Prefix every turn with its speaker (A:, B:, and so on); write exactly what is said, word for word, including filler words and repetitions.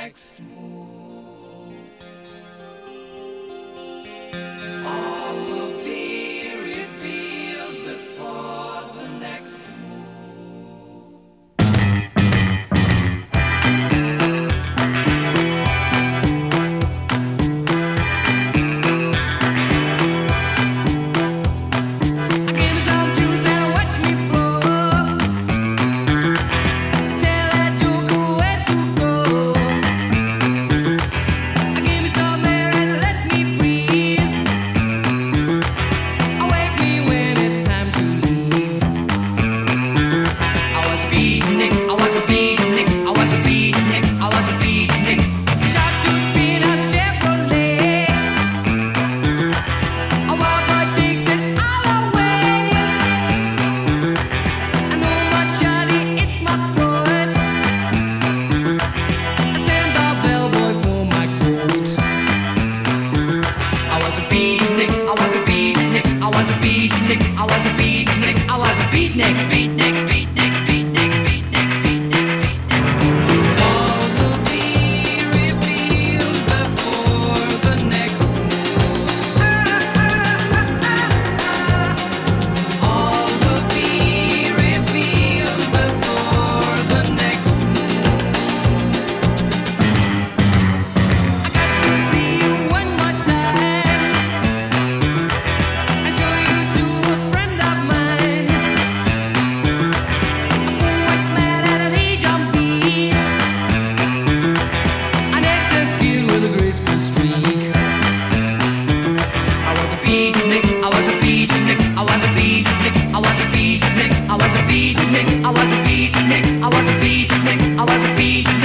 A: next move. All will be revealed before the next move. I was a beatnik, I was a beatnik, I was a beatnik, beatnik, beatnik, beatnik, beatnik, beatnik. All will be revealed before the next move. All will be revealed before the next move. I got to see you one more time. I was a beatnik, I was a beatnik, I was a beatnik, I was a beatnik, I was a beatnik, I was a beatnik, I was a beatnik.